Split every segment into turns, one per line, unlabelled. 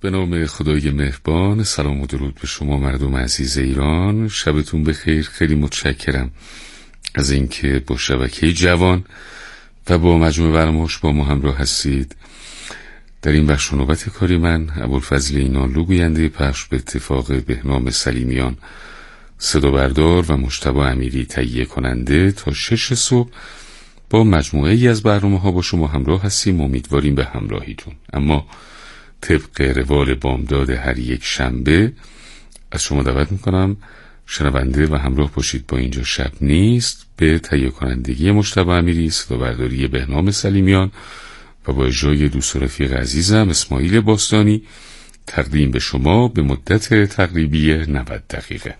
به نام خدای مهربان. سلام و درود به شما مردم عزیز ایران. شبتون بخیر. خیلی متشکرم از اینکه با شبکه جوان و با مجموعه برنامه‌اش با ما همراه هستید. در این بخش نوبت کاری من ابوالفضل اینانلو، گوینده پخش به اتفاق بهنام سلیمیان صدا بردار و مجتبی امیری تهیه کننده، تا 6 صبح با مجموعه ای از برنامه‌ها با شما همراه هستیم. امیدواریم به همراهیتون. اما طبق روال بامداد هر یک شنبه از شما دعوت میکنم شنونده و همراه باشید با اینجا شب نیست به تهیه کنندگی مجتبی امیری، صدا برداری بهنام سلیمیان و با اجرای دوست و رفیق عزیزم اسماعیل باستانی تقدیم به شما به مدت تقریبی 90 دقیقه.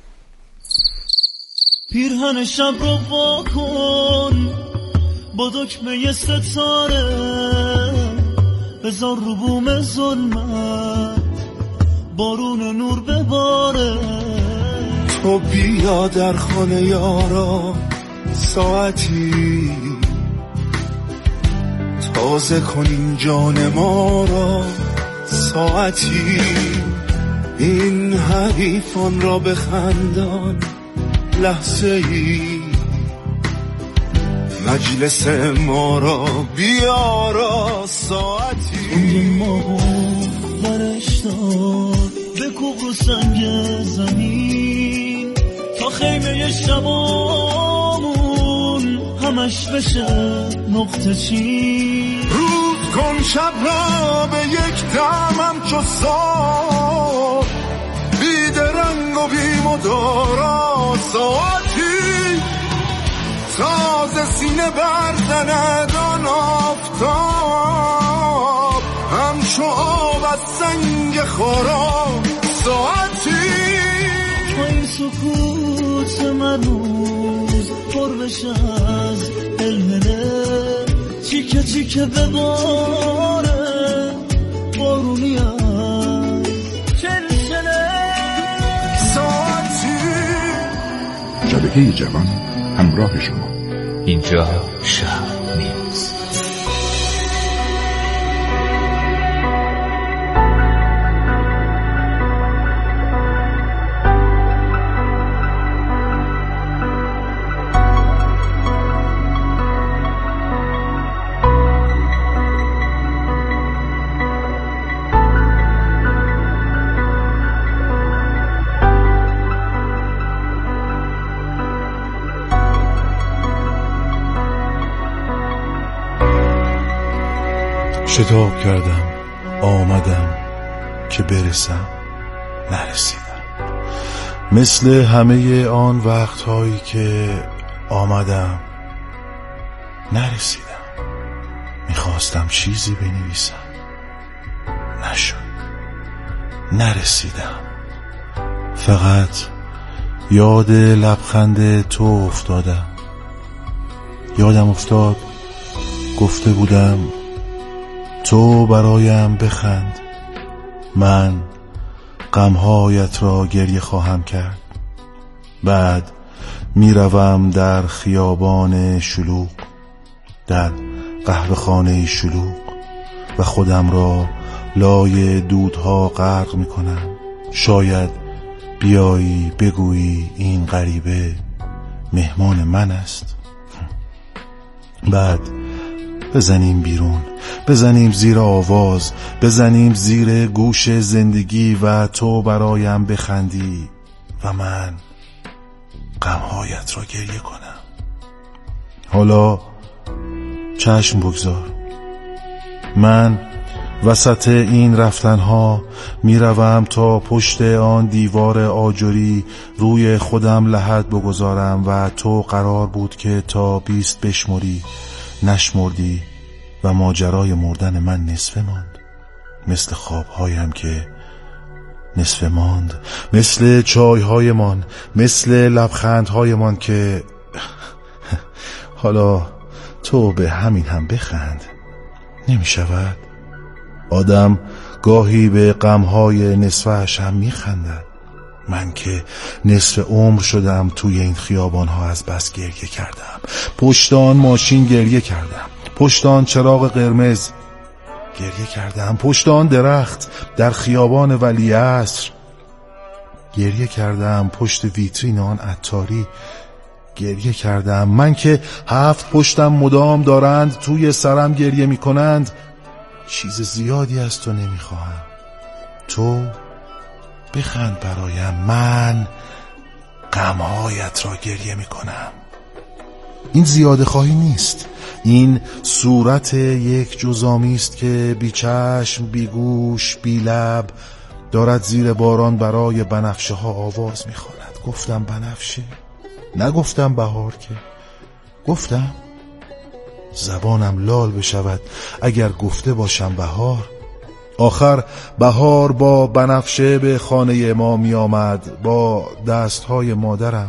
پیرهن شب رو واکن با دکمه ستاره، بذار رو بوم ظلمت بارون نور بباره.
تو بیا در خانه یارا ساعتی، تازه کنیم جان ما را ساعتی. این حریفان را بخندان لحظه ای، مجلس ما را بیارا ساعتی.
اونجا ما برش دار بکوب رو سنگ زمین، تا خیمه شبامون همش بشه نقطه چین.
روز کن شب را به یک دمم چو سار، بید رنگ و بی مدارا ساعتی. تازه سینه بردند آن آفتاب، همچو آب از سنگ خارا ساعتی.
با این سکوت مرموز پر بشه از دلهله، چیکه چیکه بباره بارونی از چلچله
ساعتی.
شبکه جوان همراه شما.
اینجا شب نیست.
شتاب کردم آمدم که برسم، نرسیدم. مثل همه آن وقتهایی که آمدم نرسیدم. میخواستم چیزی بنویسم، نشد، نرسیدم. فقط یاد لبخند تو افتادم. یادم افتاد گفته بودم تو برایم بخند، من غمهایت را گریه خواهم کرد. بعد میروم در خیابان شلوغ، در قهوه خانه شلوغ و خودم را لای دودها غرق میکنم. شاید بیایی بگویی این غریبه مهمان من است. بعد بزنیم بیرون، بزنیم زیر آواز، بزنیم زیر گوش زندگی و تو برایم بخندی و من غمهایت را گریه کنم. حالا چشم بگذار، من وسط این رفتنها میروم تا پشت آن دیوار آجری روی خودم لحد بگذارم و تو قرار بود که تا 20 بشمری، نشمردی و ماجرای مردن من نصفه ماند. مثل خوابهایم که نصفه ماند، مثل چایهایمان، مثل لبخندهایمان که حالا تو به همین هم بخند. نمی شود؟ آدم گاهی به غمهای نصفه‌اش هم می خندد. من که نصف عمر شدم توی این خیابانها از بس گریه کردم. پشت آن ماشین گریه کردم، پشت آن چراغ قرمز. گریه کردم پشت آن درخت در خیابان ولیعصر، گریه کردم پشت ویترین آن عطاری، گریه کردم من که 7 پشتم مدام دارند توی سرم گریه می کنند. چیز زیادی از تو نمی خواهم، تو بخند برایم، من غمهایت را گریه می کنم. این زیاده خواهی نیست، این صورت یک جزامی است که بی چشم، بی گوش، بی لب دارد زیر باران برای بنفشه ها آواز می خواند. گفتم بنفشه، نگفتم بهار، که گفتم زبانم لال بشود اگر گفته باشم بهار. آخر بهار با بنفشه به خانه ما می آمد با دستهای مادرم.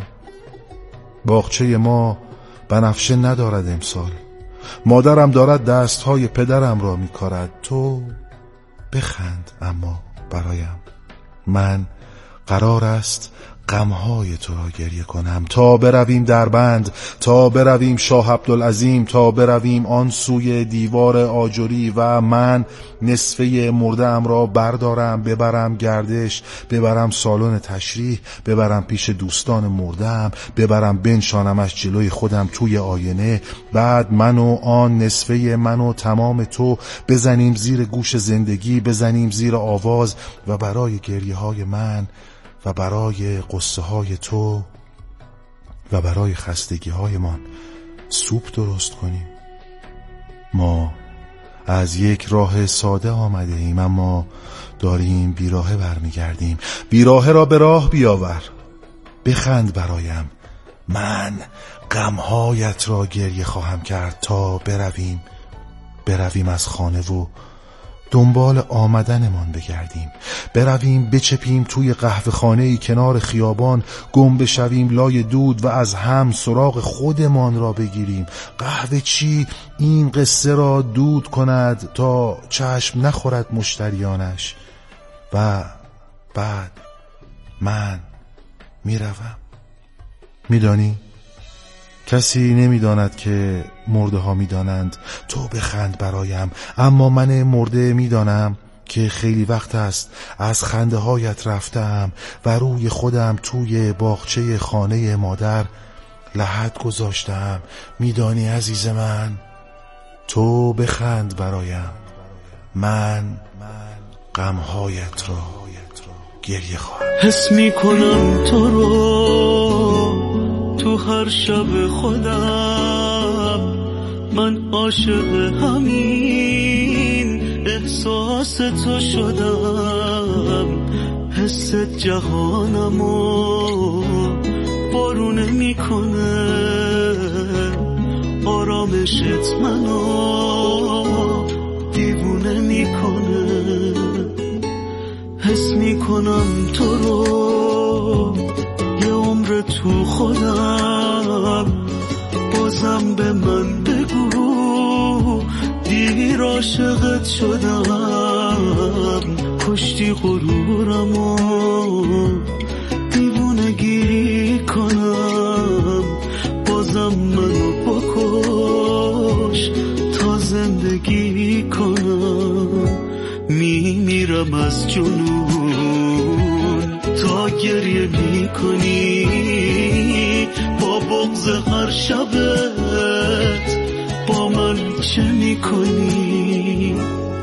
باغچه ما بنفشه ندارد امسال، مادرم دارد دستهای پدرم را می کارد. تو بخند اما برایم، من قرار است غمهای تو را گریه کنم تا برویم دربند، تا برویم شاه عبدالعظیم، تا برویم آن سوی دیوار آجری و من نصفه مرده‌ام را بردارم ببرم گردش، ببرم سالن تشریح، ببرم پیش دوستان مرده‌ام، ببرم بنشانمش جلوی خودم توی آینه. بعد من و آن نصفه من و تمام تو بزنیم زیر گوش زندگی، بزنیم زیر آواز و برای گریه های من و برای قصه های تو و برای خستگی های من سوپ درست کنیم. ما از یک راه ساده آمده ایم اما داریم بیراهه برمیگردیم. بیراهه را به راه بیاور، بخند برایم، من غمهایت را گریه خواهم کرد تا برویم از خانه و دنبال آمدنمان بگردیم، برویم بچپیم توی قهوه خانه‌ای کنار خیابان، گم بشویم لای دود و از هم سراغ خودمان را بگیریم. قهوه چی این قصه را دود کند تا چشم نخورد مشتریانش و بعد من میروم. میدانی؟ کسی نمیداند که مرده ها میدانند. تو بخند برایم، اما من مرده میدانم که خیلی وقت است از خنده هایت رفتم و روی خودم توی باغچه خانه مادر لحد گذاشتم. میدانی عزیز من؟ تو بخند برایم، من غمهایت را گریه خواهم.
حس میکنم تو رو تو هر شب خودم، من عاشق همین احساس تو شدم. حس جهانمو بارونه میکنه، آرامشت منو دیوونه میکنه. حس میکنم تو رو یه عمر تو خودم، بازم به من بگو دیر عاشقت شدم. کشتی غرورمو دیوونه گیری کنم، بازم منو بکش تا زندگی کنم. میمیرم از جنون تا گریه میکنی، با بغض هر شبت با من چه میکنی؟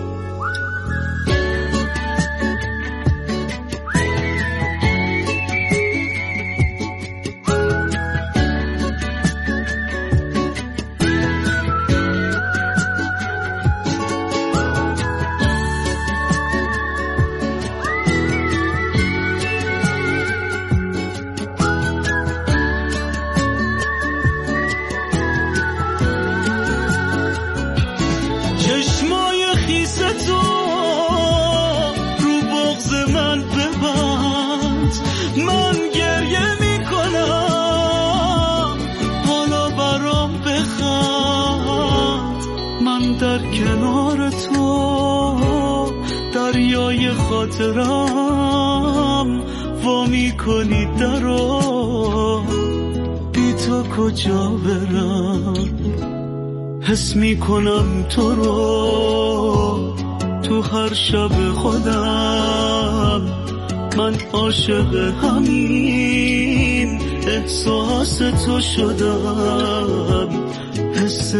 خاطرم وا میکنی درو، بی تو کجا برم؟ حس میکنم تو رو تو هر شب خودم من عاشق همین احساس تو شدم. حس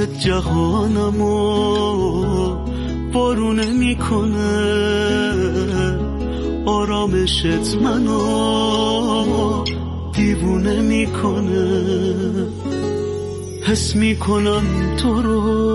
جهانمو بارونه میکنه، آرامشت منو دیوونه میکنه. حس میکنم تو رو.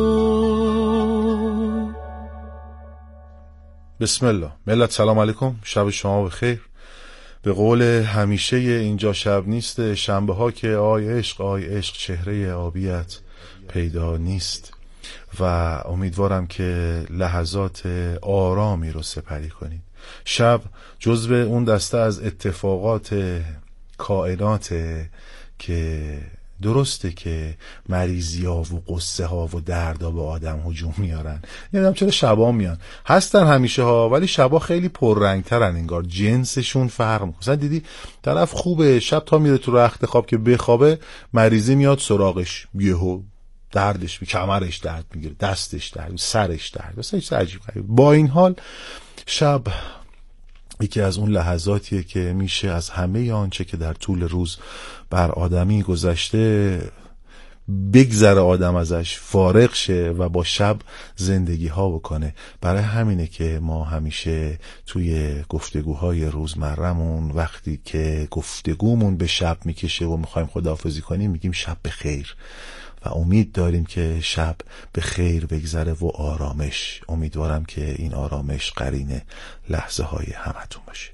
بسم الله. ملت سلام علیکم، شب شما بخیر. به قول همیشه اینجا شب نیست، شنبه ها که آی عشق چهره آبیت پیدا نیست و امیدوارم که لحظات آرامی رو سپری کنید. شب جزو اون دسته از اتفاقات کائنات که درسته که مریضی ها و قصه ها و دردا به آدم هجوم میارن، یعنی چرا شبا میان هستن همیشه ها، ولی شبا خیلی پررنگ ترن، انگار جنسشون فرق میکنه. مثلا دیدی طرف خوبه شب تا میره تو رخت خواب که بخوابه، مریضی میاد سراغش، یهو دردش کمرش درد میگیره، دستش درد، سرش درد، مثلا چیز عجیب غریب. با این حال شب یکی از اون لحظاتیه که میشه از همه آنچه که در طول روز بر آدمی گذشته بگذره، آدم ازش فارغ شه و با شب زندگی ها بکنه. برای همینه که ما همیشه توی گفتگوهای روزمرمون وقتی که گفتگومون به شب میکشه و میخوایم خداحافظی کنیم میگیم شب بخیر و امید داریم که شب به خیر بگذره و آرامش. امیدوارم که این آرامش قرین لحظه های همتون باشه.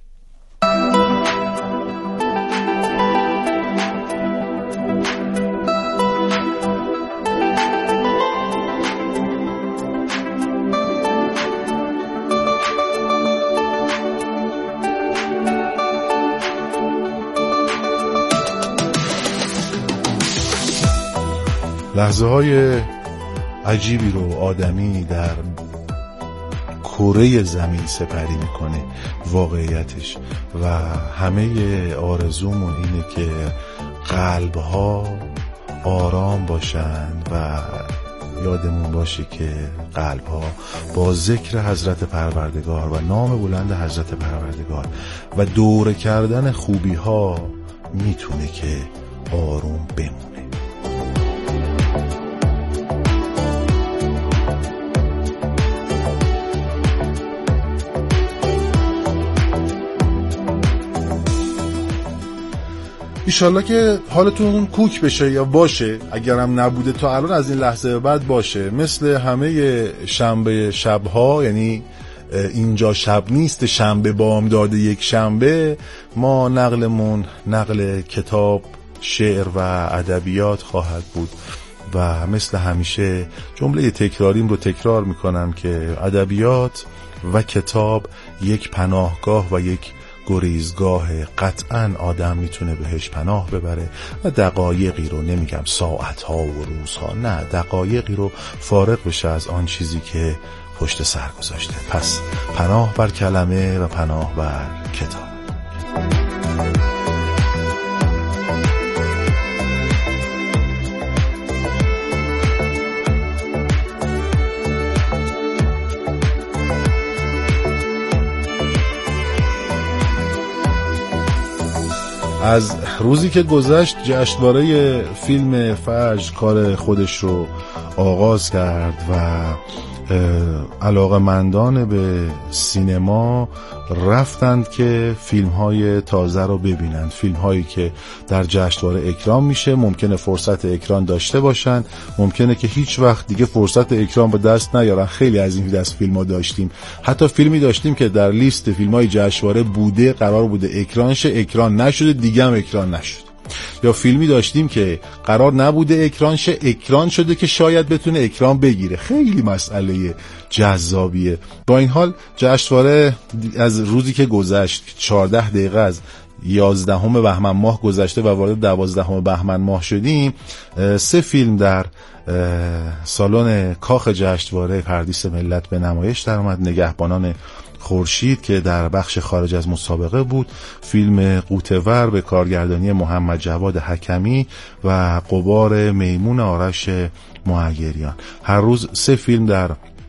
لحظه های عجیبی رو آدمی در کره زمین سپری میکنه واقعیتش، و همه آرزومون اینه که قلبها آرام باشند و یادمون باشه که قلبها با ذکر حضرت پروردگار و نام بلند حضرت پروردگار و دور کردن خوبی ها میتونه که آروم بمونه. ایشالله که حالتون کوک بشه یا باشه، اگرم نبوده تا الان از این لحظه بعد باشه. مثل همه شنبه شبها، یعنی اینجا شب نیست شنبه بامداد یک شنبه، ما نقلمون نقل کتاب، شعر و ادبیات خواهد بود و مثل همیشه جمله تکراریم رو تکرار میکنم که ادبیات و کتاب یک پناهگاه و یک گریزگاه، قطعا آدم میتونه بهش پناه ببره و دقایقی رو، نمیگم ساعتها و روزها، نه دقایقی رو فارغ بشه از آن چیزی که پشت سر گذاشته. پس پناه بر کلمه و پناه بر کتاب. از روزی که گذشت جشنواره فیلم فجر کار خودش رو آغاز کرد و علاقه‌مندان به سینما رفتند که فیلم های تازه رو ببینند، فیلم هایی که در جشنواره اکرام میشه. ممکنه فرصت اکران داشته باشن، ممکنه که هیچ وقت دیگه فرصت اکران به دست نیارن. خیلی از این دست فیلم ها داشتیم، حتی فیلمی داشتیم که در لیست فیلم های جشنواره بوده، قرار بوده اکران شه، اکران نشده، دیگه هم اکران نشد. یا فیلمی داشتیم که قرار نبوده اکران شه، اکران شده که شاید بتونه اکران بگیره. خیلی مسئله جذابیه. با این حال جشنواره از روزی که گذشت 14 دقیقه از 11 بهمن ماه گذشته و وارد 12 بهمن ماه شدیم، 3 فیلم در سالن کاخ جشنواره پردیس ملت به نمایش در اومد. نگهبانان خورشید که در بخش خارج از مسابقه بود، فیلم قوطه‌ور به کارگردانی محمد جواد حکمی و غبار میمون آرش مهیریان. هر روز 3 فیلم در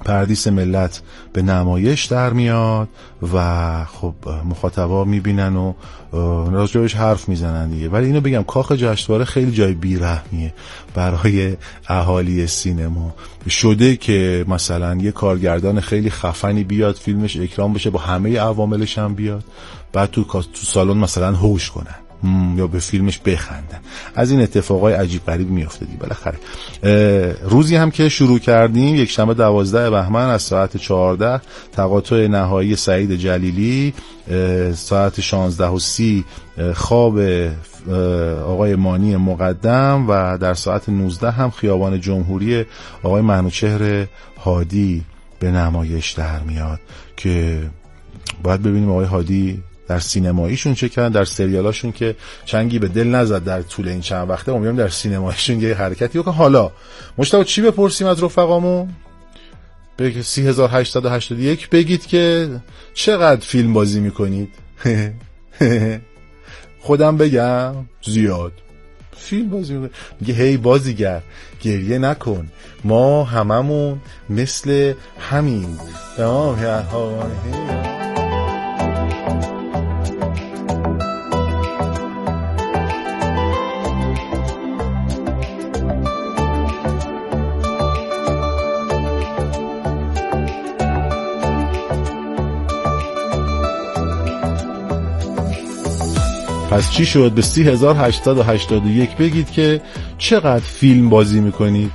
پردیس ملت به نمایش در میاد و خب مخاطبا میبینن و راجبش حرف میزنن دیگه. ولی اینو بگم کاخ جشنواره خیلی جای بیرحمیه برای اهالی سینما. شده که مثلا یه کارگردان خیلی خفنی بیاد فیلمش اکرام بشه، با همه عواملش هم بیاد، بعد تو سالن مثلا هوش کنن یا به فیلمش بخندن. از این اتفاقای عجیب غریب میفته دیگه. بالاخره روزی هم که شروع کردیم، یک شنبه 12 بهمن از ساعت 14 تقاطع نهایی سعید جلیلی، ساعت 16:30 خواب آقای مانی مقدم و در ساعت 19 هم خیابان جمهوری آقای منوچهر هادی به نمایش در میاد که باید ببینیم آقای هادی در سینماییشون چه کردن، در سریالاشون که چنگی به دل نزد در طول این چند وقته، امیدوارم در سینماییشون یه حرکتی بکنن. حالا مشتاق چی بپرسیم از رفقامون؟ بگید 3881 بگید که چقدر فیلم بازی میکنید؟ خودم بگم زیاد فیلم بازی میکنید. میگه هی بازیگر گریه نکن، ما هممون مثل همین پس چی شد؟ به 3881 بگید که چقدر فیلم بازی میکنید.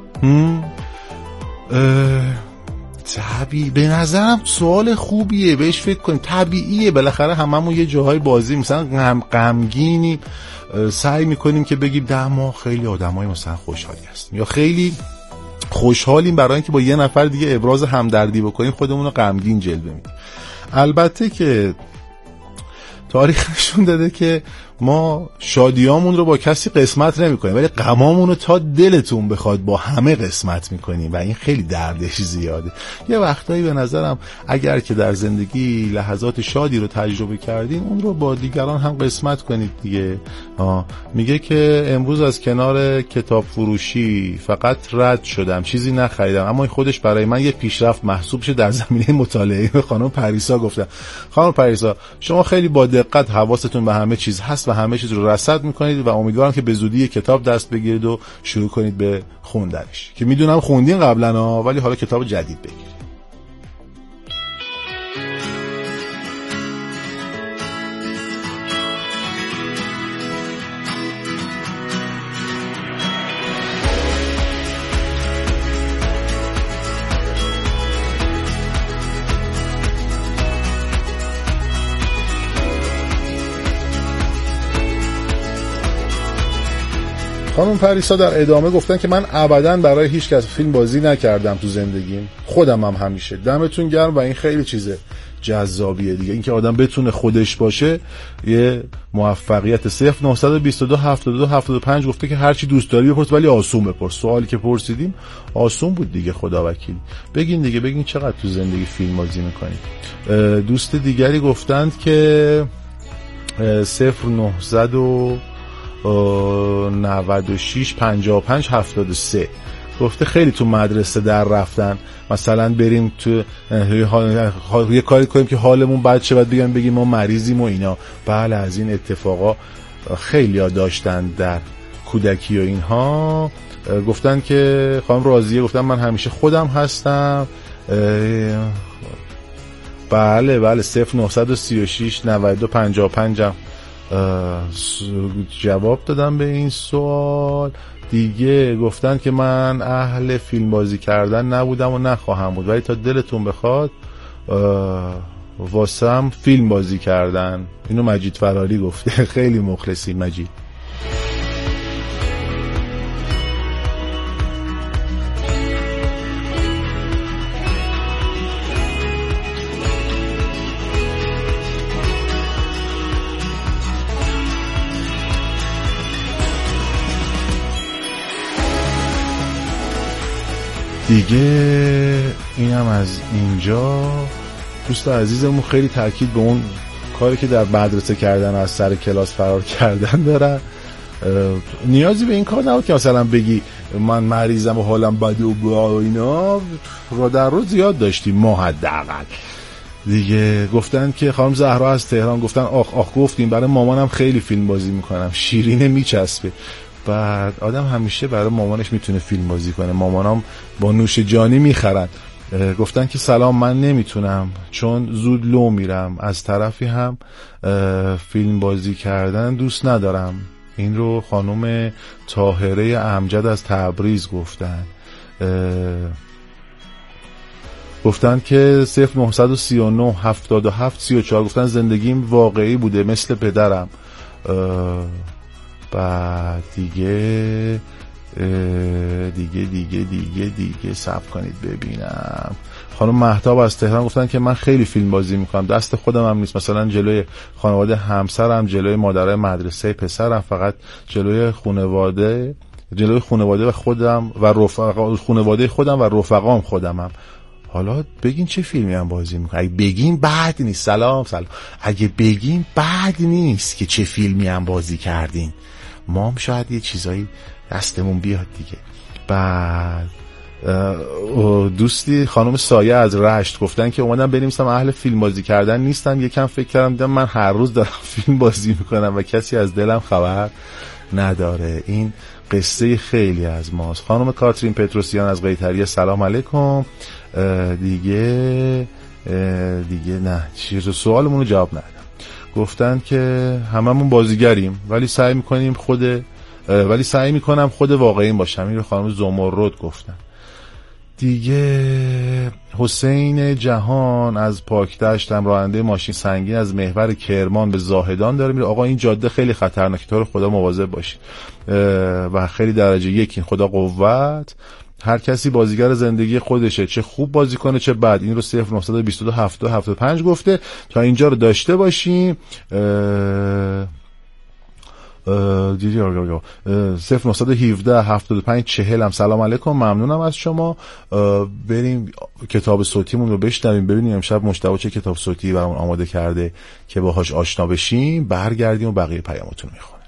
طبیعی به نظرم سوال خوبیه، بهش فکر کنید. طبیعیه، بالاخره هممون یه جاهای بازی مثلا غمگینی سعی میکنیم که بگیم ده ما خیلی آدمای مثلا خوشحالی هستیم یا خیلی خوشحالیم برای اینکه با یه نفر دیگه ابراز همدردی بکنیم خودمون رو غمگین جلوه میدیم. البته که تاریخ نشون داده که ما شادیامون رو با کسی قسمت نمی‌کنیم، ولی غمامون رو تا دلتون بخواد با همه قسمت می‌کنیم و این خیلی دردش زیاده. یه وقتایی به نظرم اگر که در زندگی لحظات شادی رو تجربه کردین اون رو با دیگران هم قسمت کنید دیگه. میگه که امروز از کنار کتاب فروشی فقط رد شدم، چیزی نخریدم، اما این خودش برای من یه پیشرفت محسوب شه در زمینه مطالعه. خانم پریسا گفتم. خانم پریسا شما خیلی با دقت حواستون به همه چیز هست و همه چیز رو رصد میکنید و امیدوارم که به زودی کتاب دست بگیرید و شروع کنید به خوندنش، که میدونم خوندین قبلا ولی حالا کتاب جدید بگیرید. خانم پریسا در ادامه گفتن که من ابداً برای هیچ کس فیلم بازی نکردم تو زندگیم، خودم هم همیشه. دمتون گرم و این خیلی چیزه جذابیه دیگه، اینکه آدم بتونه خودش باشه یه موفقیت. 0922 72 75 گفته که هر چی دوست داری بپرس ولی آسون بپرس. سوالی که پرسیدیم آسون بود دیگه، خدا وکیل. بگین دیگه، بگین چقدر تو زندگی فیلم بازی میکنید. دوست دیگری گفتند که 0996 55 73 گفته خیلی تو مدرسه در رفتن، مثلا بریم تو یه کاری کنیم که حالمون بد شه، بعد بگیم ما مریضیم و اینا. بله از این اتفاقا خیلی ها داشتن در کودکی و اینها. گفتن که خانم راضیه گفتن من همیشه خودم هستم. بله 0936 92 55 جواب دادم به این سوال دیگه. گفتن که من اهل فیلم بازی کردن نبودم و نخواهم بود، ولی تا دلتون بخواد واسم فیلم بازی کردن. اینو مجید فراری گفته. خیلی مخلصی مجید. دیگه اینم از اینجا. دوست عزیزمون خیلی تاکید به اون کاری که در مدرسه کردن از سر کلاس فرار کردن دارن. نیازی به این کار نبود که مثلا بگی من مریضم و حالم بده و اینا رو در رو زیاد داشتیم ما حداقل دیگه. گفتن که خانم زهرا از تهران گفتن آخ گفتیم برای مامانم خیلی فیلم بازی میکنم، شیرینه میچسبه. بعد آدم همیشه برای مامانش میتونه فیلم بازی کنه، مامانم با نوش جانی میخرن. گفتن که سلام، من نمیتونم چون زود لو میرم، از طرفی هم فیلم بازی کردن دوست ندارم. این رو خانم طاهره امجد از تبریز گفتن که 0939 77 34 گفتن زندگیم واقعی بوده مثل پدرم. بعد دیگه صبر کنید ببینم. خانم مهتاب از تهران گفتن که من خیلی فیلم بازی میکنم، دست خودم هم نیست، مثلا جلوی خانواده همسرم، جلوی مادرای مدرسه پسرم، فقط جلوی خانواده و خودم و خانواده خودم و رفقام خودمم. حالا بگین چه فیلمی هم بازی میکنم؟ اگه بگین بد نیست. سلام اگه بگین بد نیست که چه فیلمی هم بازی کردین، ما هم شاید یه چیزایی دستمون بیاد دیگه. بعد دوستی خانم سایه از رشت گفتن که اومدم بنویسم اهل فیلم بازی کردن نیستم، یکم فکر کردم دیدم من هر روز دارم فیلم بازی میکنم و کسی از دلم خبر نداره. این قصه خیلی از ماست. خانم کاترین پتروسیان از قیطریه سلام علیکم. دیگه نه چیز سوالمون رو جواب ندادم. گفتن که هممون بازیگریم ولی سعی میکنم خود واقعیم باشم. این رو خانم زمرد گفتن. دیگه حسین جهان از پاکدشت هم راننده ماشین سنگین از محور کرمان به زاهدان داره میره. آقا این جاده خیلی خطرناکه، تو رو خدا مواظب باشید و خیلی درجه 1 این خدا قوت. هر کسی بازیگر زندگی خودشه، چه خوب بازی کنه چه بد. این رو 0922 75 گفته. تا اینجا رو داشته باشیم. 0917 75 40 هم سلام علیکم، ممنونم از شما. بریم کتاب صوتیمون رو بشنویم، ببینیم امشب مجتبی چه کتاب صوتی برامون آماده کرده که باهاش آشنا بشیم. برگردیم و بقیه پیامتون میخونیم.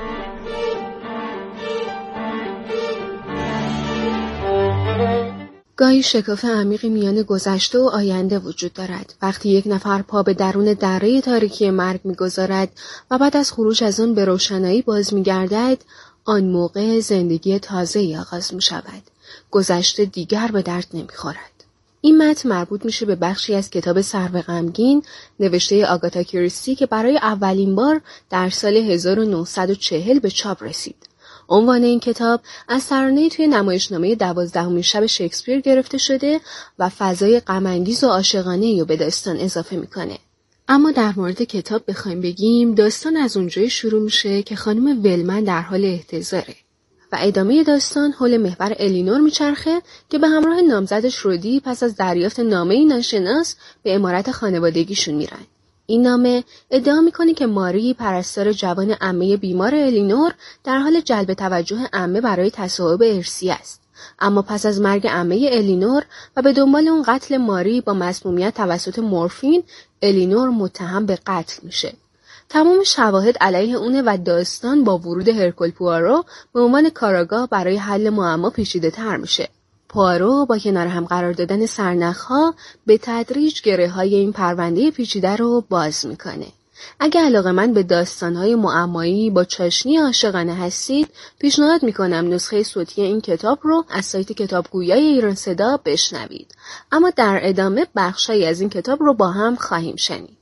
گاهی شکاف عمیقی میان گذشته و آینده وجود دارد. وقتی یک نفر پا به درون دره تاریکی مرگ میگذارد و بعد از خروج از آن به روشنایی باز میگردد، آن موقع زندگی تازه‌ای آغاز میشود. گذشته دیگر به درد نمیخورد. این متن مربوط میشه به بخشی از کتاب سرو غمگین نوشته آگاتا کریستی که برای اولین بار در سال 1940 به چاپ رسید. عنوان این کتاب از ترانه‌ای توی نمایشنامه 12 شب شکسپیر گرفته شده و فضای غم‌انگیز و عاشقانه‌ای رو به داستان اضافه میکنه. اما در مورد کتاب بخوایم بگیم، داستان از اونجایی شروع میشه که خانم ولمن در حال احتضاره و ادامه داستان حول محور الینور میچرخه که به همراه نامزدش رودی پس از دریافت نامه‌ای ناشناس به عمارت خانوادگیشون میرن. این نامه ادعا میکنه که ماری پرستار جوان عمه بیمار الینور در حال جلب توجه عمه برای تصاحب ارثی است. اما پس از مرگ عمه الینور و به دنبال اون قتل ماری با مسمومیت توسط مورفین، الینور متهم به قتل میشه. تمام شواهد علیه اونه و داستان با ورود هرکول پوآرو به عنوان کاراگاه برای حل معما پیچیده تر میشه. پوآرو با کنار هم قرار دادن سرنخ‌ها به تدریج گره‌های این پرونده پیچیده رو باز میکنه. اگه علاقه‌مند به داستان‌های معمایی با چاشنی عاشقانه هستید، پیشنهاد میکنم نسخه صوتی این کتاب رو از سایت کتابگویای ایران صدا بشنوید. اما در ادامه بخشایی از این کتاب رو با هم خواهیم شنید.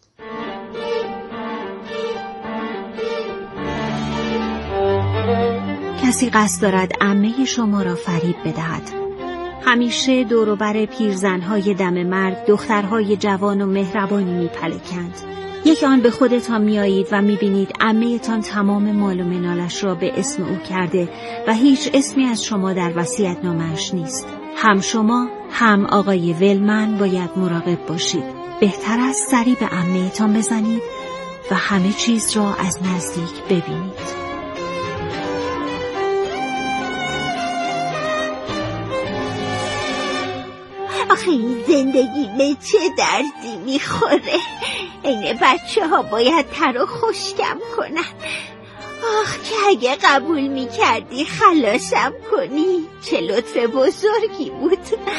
کسی قصد دارد عمه شما را فریب بدهد. همیشه دوروبر پیرزن‌های دم مرگ دخترهای جوان و مهربانی میپلکند. یک آن به خودتان میایید و میبینید عمه‌تان تمام مال و منالش را به اسم او کرده و هیچ اسمی از شما در وصیت‌نامه‌اش نیست. هم شما هم آقای ولمن باید مراقب باشید. بهتر است سری به عمه‌تان بزنید و همه چیز را از نزدیک ببینید.
آخه این زندگی به چه دردی میخوره؟ این بچه ها باید تر و خشکم کنن. آخ که اگه قبول میکردی خلاصم کنی، چه لطف بزرگی بود.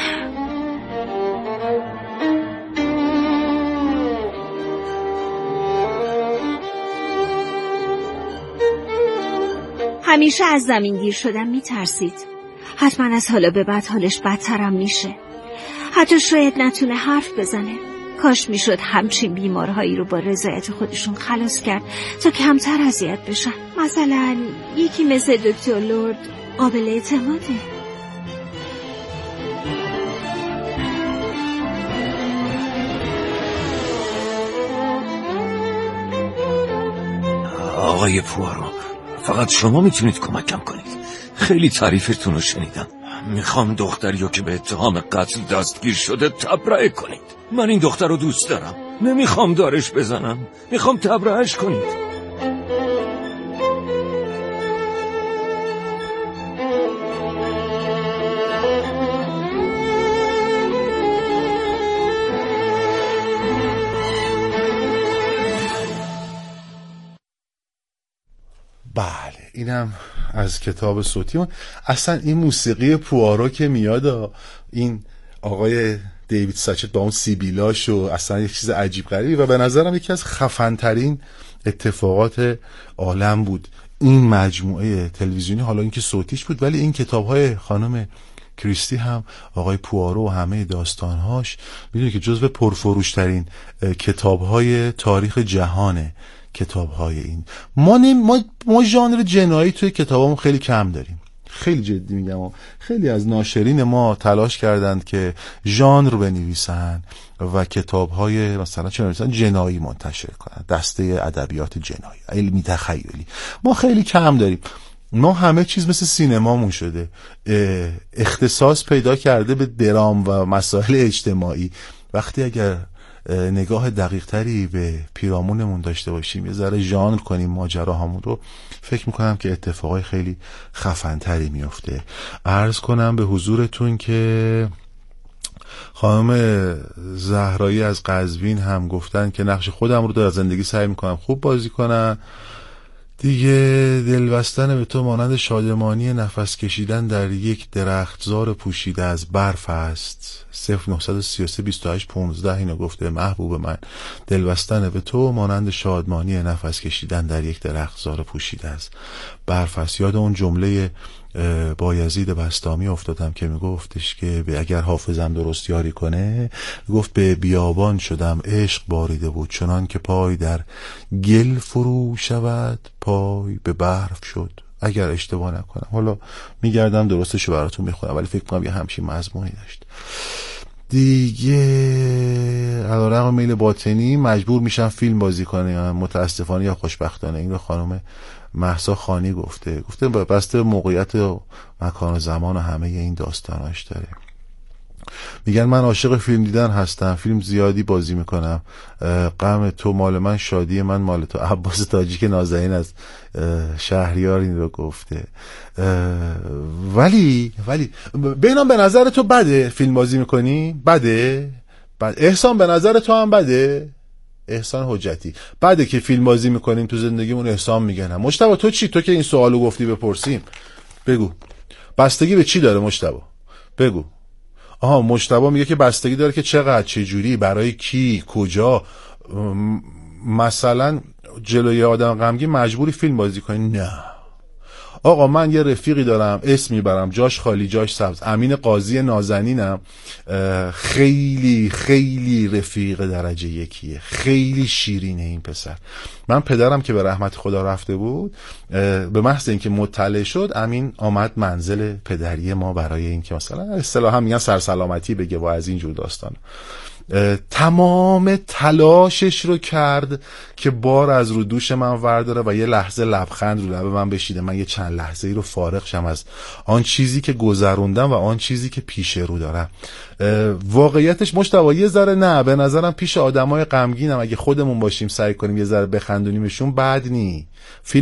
همیشه از زمین گیر شدن میترسید. حتما از حالا به بعد حالش بدترم میشه. حتی شاید نتونه حرف بزنه. کاش میشد همچین بیمارهایی رو با رضایت خودشون خلاص کرد تا کمتر اذیت بشن. مثلا یکی مثل دکتر لورد قابل اعتماده.
آقای پوارو، فقط شما میتونید کمکم کنید. خیلی تعریفتون رو شنیدم. میخوام دختریو که به اتهام قتل دستگیر شده تبرئه کنید. من این دختر رو دوست دارم. نمیخوام دارش بزنم. میخوام تبرئهش کنید.
بله، اینم از کتاب صوتی. اصلا این موسیقی پوارو که میاد، این آقای دیوید ساچت با اون سیبیلاش و اصلا یک چیز عجیب غریبی و به نظرم یکی از خفن‌ترین اتفاقات عالم بود این مجموعه تلویزیونی. حالا اینکه صوتیش بود، ولی این کتاب‌های خانم کریستی هم، آقای پوارو و همه داستانهاش میدونی که جزو پرفروشترین کتاب‌های تاریخ جهانه. کتاب‌های این ما ژانر جنایی توی کتابامون خیلی کم داریم. خیلی جدی میگم. خیلی از ناشرین ما تلاش کردند که ژانر بنویسن و کتاب‌های مثلا چه می‌نویسن جنایی منتشر کنن، دسته ادبیات جنایی، علمی تخیلی. ما خیلی کم داریم. ما همه چیز مثل سینمامون شده، اختصاص پیدا کرده به درام و مسائل اجتماعی. وقتی اگر نگاه دقیق تری به پیرامونمون داشته باشیم، یه ذره ژانر کنیم ماجراهامون رو، فکر میکنم که اتفاقای خیلی خفن تری میفته. عرض کنم به حضورتون که خانم زهرایی از قزوین هم گفتن که نقش خودم رو در زندگی سعی میکنم خوب بازی کنم دیگه. دلبستن به تو مانند شادمانی نفس کشیدن در یک درختزار پوشیده از برف است. 0933 28 15 اینو گفته محبوب من. دلبستن به تو مانند شادمانی نفس کشیدن در یک درختزار پوشیده از برف است. یاد اون جمله بایزید بسطامی افتادم که میگفتش که اگر حافظم درست یاری کنه، گفت به بیابان شدم عشق باریده بود، چنان که پای در گل فرو شود پای به برف شد. اگر اشتباه نکنم، حالا میگردم درستشو براتون میخونم، ولی فکر کنم یه همچین مضمونی داشت دیگه. علیرغم میل باطنی مجبور میشم فیلم بازی کنم، متاسفانه یا خوشبختانه. این رو خانم مهسا خانی گفته بسته موقعیت و مکان و زمان و همه این داستاناش داره. میگن من عاشق فیلم دیدن هستم، فیلم زیادی بازی میکنم. غم تو مال من، شادی من مال تو. عباس تاجیک نازنین از شهریار این رو گفته. ولی ببینم به نظر تو بده فیلم بازی میکنی؟ بده؟ احسان به نظر تو هم بده؟ احسان حجتی بده که فیلم بازی میکنیم تو زندگیمون؟ احسان میگنم. مجتبی تو چی؟ تو که این سوالو گفتی بپرسیم، بگو بستگی به چی داره مجتبی؟ بگو. آها، مجتبی میگه که بستگی داره که چقدر، چه جوری، برای کی، کجا. مثلا جلوی آدم غمگین مجبوری فیلم بازی کنی؟ نه آقا، من یه رفیقی دارم، اسم میبرم، جاش خالی جاش سبز، امین قاضی نازنینم. خیلی خیلی رفیق درجه یکیه، خیلی شیرینه این پسر. من پدرم که به رحمت خدا رفته بود، به محض اینکه مطلع شد، امین آمد منزل پدری ما برای اینکه مثلا اصطلاحا میگن سرسلامتی بگه و از این جور داستان. تمام تلاشش رو کرد که بار از رو دوش من ورداره و یه لحظه لبخند رو لب من بشیده، من یه چند لحظه ای رو فارغ شم از آن چیزی که گذروندم و آن چیزی که پیش رو دارم. واقعیتش مجتبی یه ذره نه، به نظرم پیش آدمای غمگینم اگه خودمون باشیم سعی کنیم یه ذره بخندونیمشون بد نی.